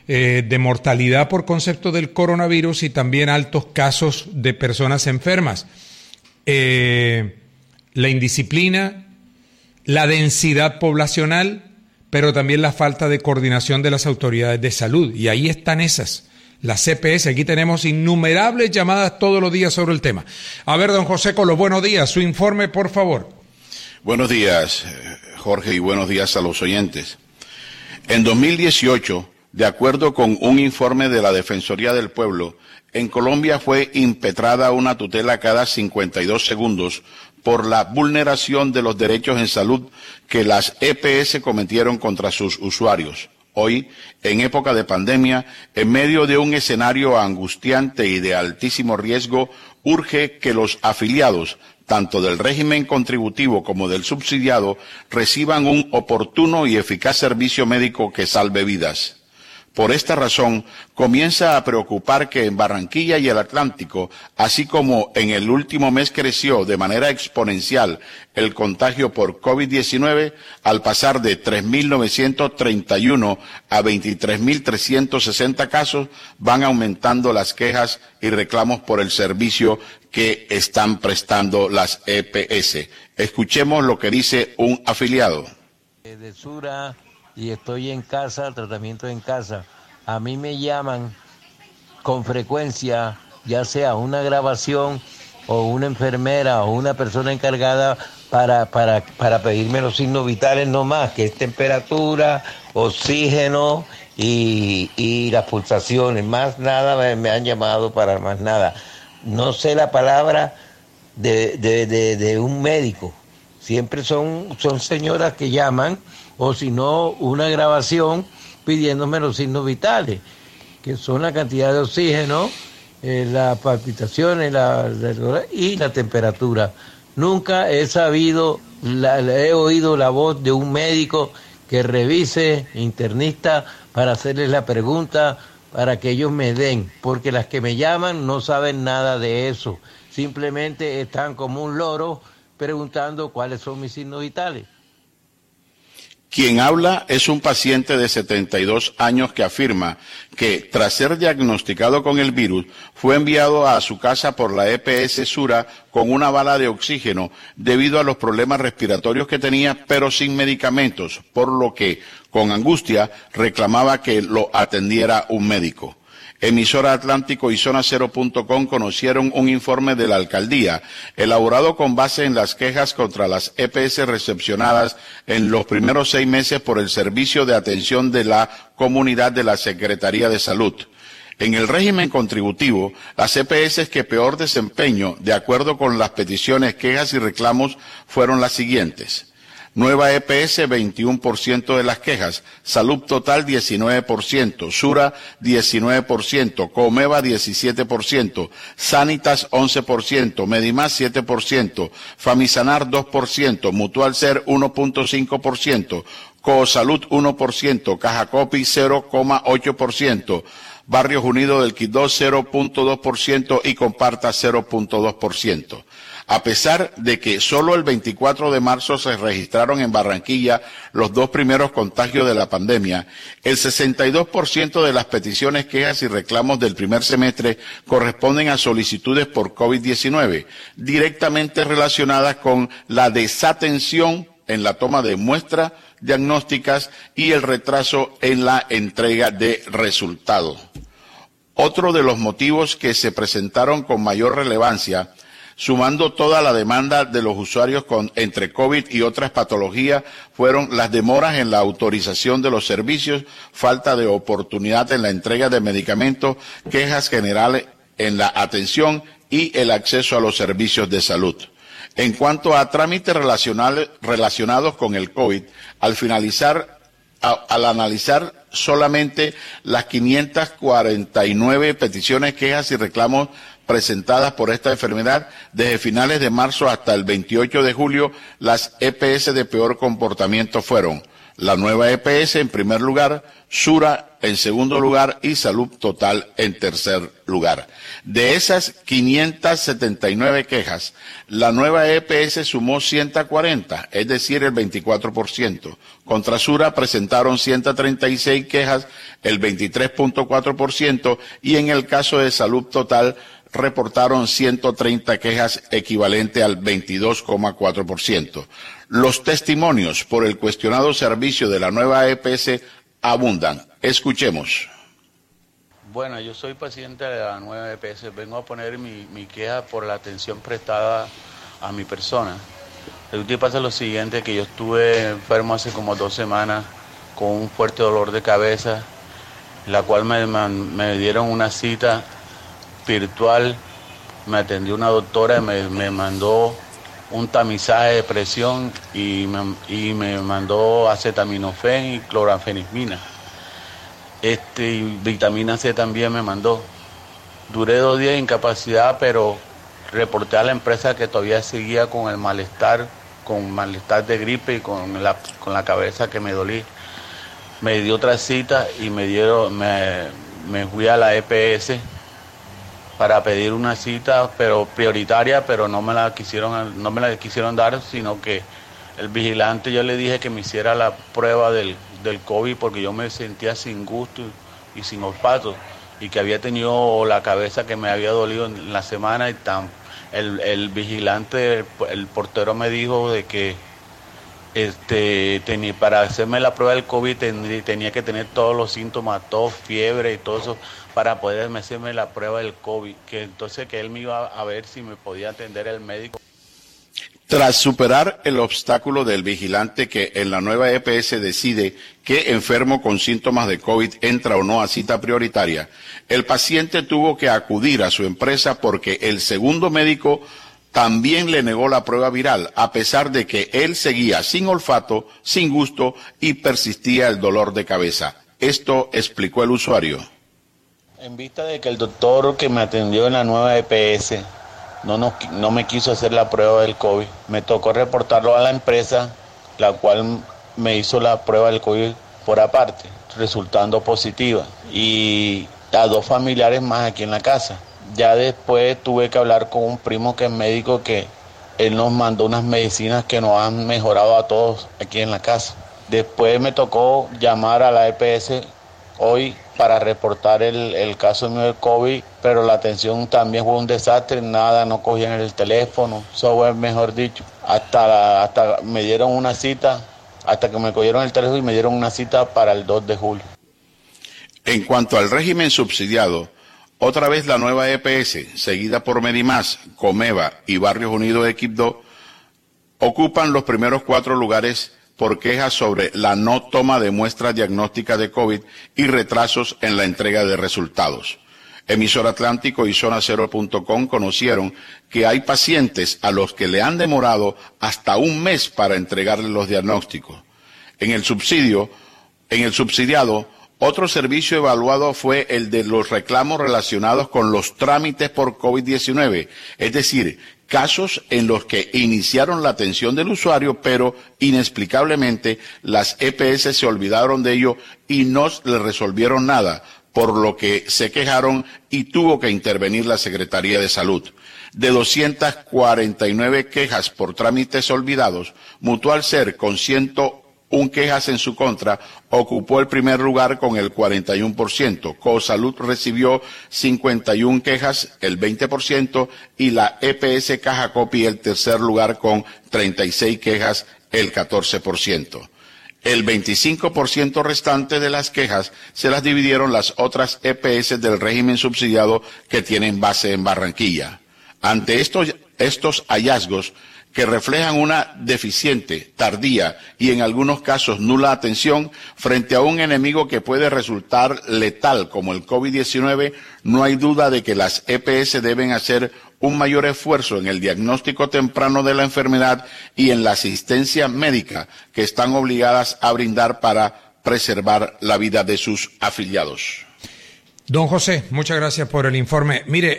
de mortalidad por concepto del coronavirus y también altos casos de personas enfermas. La indisciplina, la densidad poblacional, pero también la falta de coordinación de las autoridades de salud. Y ahí están esas, las EPS. Aquí tenemos innumerables llamadas todos los días sobre el tema. A ver, don José Colos, buenos días. Su informe, por favor. Buenos días, Jorge, y buenos días a los oyentes. En 2018, de acuerdo con un informe de la Defensoría del Pueblo, en Colombia fue impetrada una tutela cada 52 segundos por la vulneración de los derechos en salud que las EPS cometieron contra sus usuarios. Hoy, en época de pandemia, en medio de un escenario angustiante y de altísimo riesgo, urge que los afiliados, tanto del régimen contributivo como del subsidiado, reciban un oportuno y eficaz servicio médico que salve vidas. Por esta razón, comienza a preocupar que en Barranquilla y el Atlántico, así como en el último mes creció de manera exponencial el contagio por COVID-19, al pasar de 3.931 a 23.360 casos, van aumentando las quejas y reclamos por el servicio que están prestando las EPS. Escuchemos lo que dice un afiliado. De Sura, y estoy en casa, tratamiento en casa. A mí me llaman con frecuencia, ya sea una grabación o una enfermera o una persona encargada para pedirme los signos vitales no más, que es temperatura, oxígeno y las pulsaciones. Más nada me han llamado para más nada. No sé la palabra de un médico. Siempre son señoras que llaman, o si no, una grabación pidiéndome los signos vitales, que son la cantidad de oxígeno, las palpitaciones y la temperatura. Nunca he oído la voz de un médico que revise, internista, para hacerles la pregunta, para que ellos me den, porque las que me llaman no saben nada de eso. Simplemente están como un loro preguntando cuáles son mis signos vitales. Quien habla es un paciente de 72 años que afirma que, tras ser diagnosticado con el virus, fue enviado a su casa por la EPS Sura con una bala de oxígeno debido a los problemas respiratorios que tenía, pero sin medicamentos, por lo que, con angustia, reclamaba que lo atendiera un médico. Emisora Atlántico y Zona0.com conocieron un informe de la alcaldía, elaborado con base en las quejas contra las EPS recepcionadas en los primeros 6 meses por el Servicio de Atención de la Comunidad de la Secretaría de Salud. En el régimen contributivo, las EPS que peor desempeño, de acuerdo con las peticiones, quejas y reclamos, fueron las siguientes. Nueva EPS, 21% de las quejas. Salud Total, 19%. Sura, 19%. Comeva, 17%. Sanitas, 11%. Medimás, 7%. Famisanar, 2%. Mutual Ser, 1.5%. Coosalud, 1%. Cajacopi, 0,8%. Barrios Unidos del Quibdó, 0.2% y Comparta, 0.2%. A pesar de que solo el 24 de marzo se registraron en Barranquilla los 2 primeros contagios de la pandemia, el 62% de las peticiones, quejas y reclamos del primer semestre corresponden a solicitudes por COVID-19, directamente relacionadas con la desatención en la toma de muestras diagnósticas y el retraso en la entrega de resultados. Otro de los motivos que se presentaron con mayor relevancia, sumando toda la demanda de los usuarios entre COVID y otras patologías, fueron las demoras en la autorización de los servicios, falta de oportunidad en la entrega de medicamentos, quejas generales en la atención y el acceso a los servicios de salud. En cuanto a trámites relacionados con el COVID, al analizar solamente las 549 peticiones, quejas y reclamos presentadas por esta enfermedad, desde finales de marzo hasta el 28 de julio, las EPS de peor comportamiento fueron La nueva EPS en primer lugar, Sura en segundo lugar y Salud Total en tercer lugar. De esas 579 quejas, la nueva EPS sumó 140, es decir, el 24%. Contra Sura presentaron 136 quejas, el 23.4%, y en el caso de Salud Total reportaron 130 quejas, equivalente al 22,4%. Los testimonios por el cuestionado servicio de la nueva EPS abundan. Escuchemos. Bueno, yo soy paciente de la nueva EPS. Vengo a poner mi queja por la atención prestada a mi persona. Lo que pasa es lo siguiente, que yo estuve enfermo hace como 2 semanas con un fuerte dolor de cabeza, la cual me dieron una cita virtual, me atendió una doctora, me mandó un tamizaje de presión y me mandó acetaminofén y cloranfenismina. Y vitamina C también me mandó. Duré 2 días de incapacidad, pero reporté a la empresa que todavía seguía con el malestar, de gripe y con la cabeza que me dolía. Me dio otra cita y me fui a la EPS para pedir una cita, pero prioritaria, pero no me la quisieron dar, sino que el vigilante, yo le dije que me hiciera la prueba del COVID porque yo me sentía sin gusto y sin olfato, y que había tenido la cabeza que me había dolido en la semana, y el vigilante, el portero me dijo de que para hacerme la prueba del COVID tenía que tener todos los síntomas, tos, fiebre y todo eso, para poder hacerme la prueba del COVID, que entonces que él me iba a ver si me podía atender el médico. Tras superar el obstáculo del vigilante que en la nueva EPS decide qué enfermo con síntomas de COVID entra o no a cita prioritaria, el paciente tuvo que acudir a su empresa porque el segundo médico también le negó la prueba viral, a pesar de que él seguía sin olfato, sin gusto y persistía el dolor de cabeza. Esto explicó el usuario. En vista de que el doctor que me atendió en la nueva EPS no me quiso hacer la prueba del COVID, me tocó reportarlo a la empresa, la cual me hizo la prueba del COVID por aparte, resultando positiva, y a 2 familiares más aquí en la casa. Ya después tuve que hablar con un primo que es médico, que él nos mandó unas medicinas que nos han mejorado a todos aquí en la casa. Después me tocó llamar a la EPS hoy para reportar el caso mío del COVID, pero la atención también fue un desastre, nada, no cogían el teléfono, software mejor dicho, hasta me dieron una cita, hasta que me cogieron el teléfono y me dieron una cita para el 2 de julio. En cuanto al régimen subsidiado, otra vez la nueva EPS, seguida por Medimás, Comeva y Barrios Unidos de Quibdó, ocupan los primeros 4 lugares por quejas sobre la no toma de muestras diagnósticas de COVID y retrasos en la entrega de resultados. Emisor Atlántico y Zonacero.com conocieron que hay pacientes a los que le han demorado hasta 1 mes para entregarles los diagnósticos. En el subsidiado, otro servicio evaluado fue el de los reclamos relacionados con los trámites por COVID-19, es decir, casos en los que iniciaron la atención del usuario, pero inexplicablemente las EPS se olvidaron de ello y no le resolvieron nada, por lo que se quejaron y tuvo que intervenir la Secretaría de Salud. De 249 quejas por trámites olvidados, Mutual Ser, con 101 quejas en su contra, ocupó el primer lugar con el 41%. Cosalud recibió 51 quejas, el 20%, y la EPS Caja Copy el tercer lugar con 36 quejas, el 14%. El 25% restante de las quejas se las dividieron las otras EPS del régimen subsidiado que tienen base en Barranquilla. Ante estos hallazgos, que reflejan una deficiente, tardía y en algunos casos nula atención frente a un enemigo que puede resultar letal como el COVID-19, no hay duda de que las EPS deben hacer un mayor esfuerzo en el diagnóstico temprano de la enfermedad y en la asistencia médica que están obligadas a brindar para preservar la vida de sus afiliados. Don José, muchas gracias por el informe. Mire,